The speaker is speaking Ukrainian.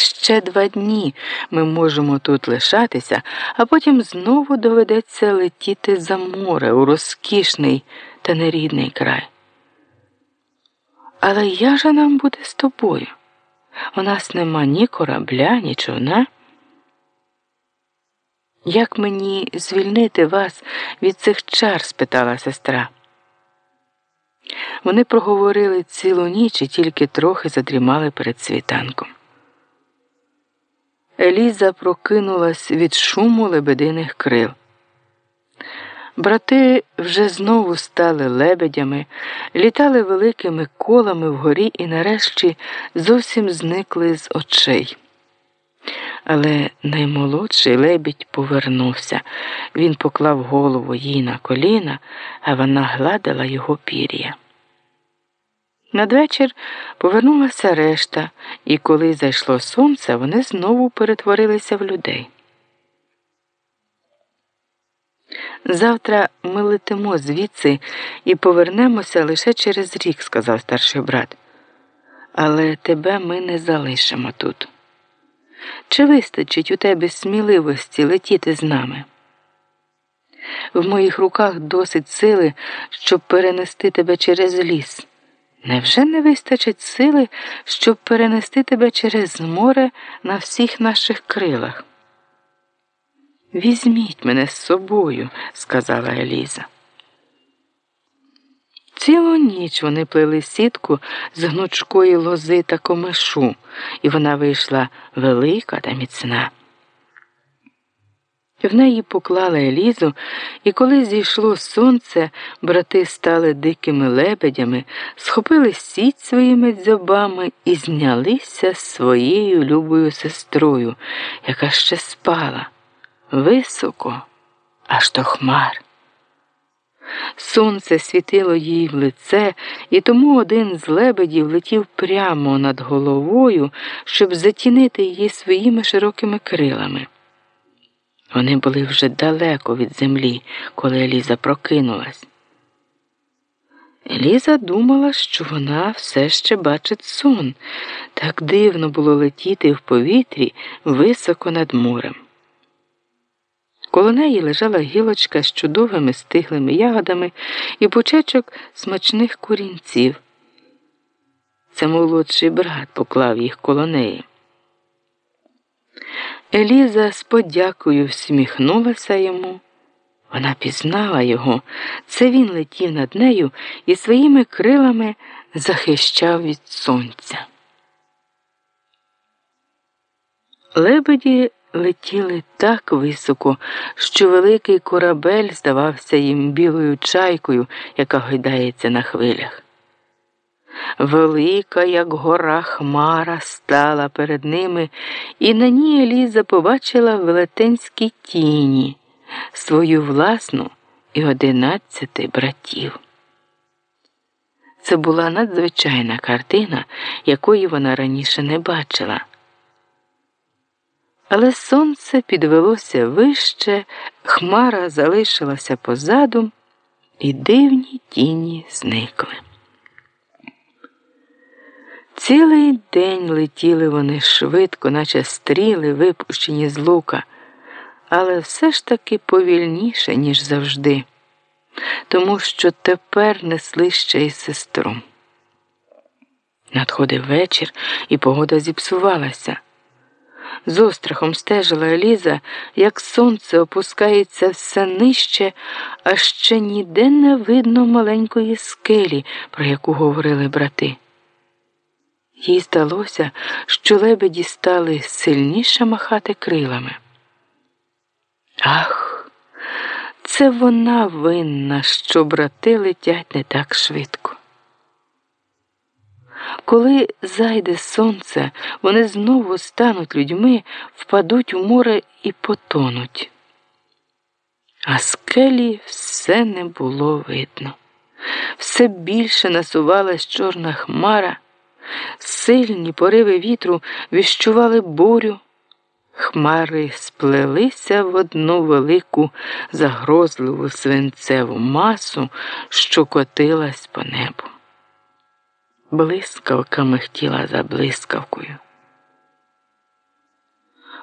Ще 2 дні ми можемо тут лишатися, а потім знову доведеться летіти за море у розкішний та нерідний край. Але як же нам буде з тобою? У нас нема ні корабля, ні човна. Як мені звільнити вас від цих чар? Спитала сестра. Вони проговорили цілу ніч і тільки трохи задрімали перед світанком. Еліза прокинулась від шуму лебединих крил. Брати вже знову стали лебедями, літали великими колами вгорі і нарешті зовсім зникли з очей. Але наймолодший лебідь повернувся. Він поклав голову їй на коліна, а вона гладила його пір'я. Надвечір повернулася решта, і коли зайшло сонце, вони знову перетворилися в людей. «Завтра ми летимо звідси і повернемося лише через рік», – сказав старший брат. «Але тебе ми не залишимо тут. Чи вистачить у тебе сміливості летіти з нами? В моїх руках досить сили, щоб перенести тебе через ліс. Невже не вистачить сили, щоб перенести тебе через море на всіх наших крилах?» «Візьміть мене з собою», – сказала Еліза. Цілу ніч вони плели сітку з гнучкої лози та комишу, і вона вийшла велика та міцна. В неї поклали Елізу, і коли зійшло сонце, брати стали дикими лебедями, схопили сіть своїми дзьобами і знялися з своєю любою сестрою, яка ще спала, високо, аж до хмар. Сонце світило їй в лице, і тому один з лебедів летів прямо над головою, щоб затінити її своїми широкими крилами. Вони були вже далеко від землі, коли Еліза прокинулась. Еліза думала, що вона все ще бачить сон. Так дивно було летіти в повітрі високо над морем. Коло неї лежала гілочка з чудовими стиглими ягодами і пучечок смачних корінців. Це молодший брат поклав їх коло неї. Еліза з подякою всміхнулася йому. Вона пізнала його. Це він летів над нею і своїми крилами захищав від сонця. Лебеді летіли так високо, що великий корабель здавався їм білою чайкою, яка гойдається на хвилях. Велика, як гора, хмара стала перед ними, і на ній Еліза побачила велетенські тіні, свою власну і 11 братів. Це була надзвичайна картина, якої вона раніше не бачила. Але сонце підвелося вище, хмара залишилася позаду, і дивні тіні зникли. Цілий день летіли вони швидко, наче стріли, випущені з лука, але все ж таки повільніше, ніж завжди, тому що тепер несли ще й сестру. Надходив вечір, і погода зіпсувалася. З острахом стежила Еліза, як сонце опускається все нижче, а ще ніде не видно маленької скелі, про яку говорили брати. Їй здалося, що лебеді стали сильніше махати крилами. Ах, це вона винна, що брати летять не так швидко. Коли зайде сонце, вони знову стануть людьми, впадуть у море і потонуть. А скелі все не було видно. Все більше насувалась чорна хмара, сильні пориви вітру віщували бурю. Хмари сплелися в одну велику загрозливу свинцеву масу, що котилась по небу. Блискавка михтіла за блискавкою.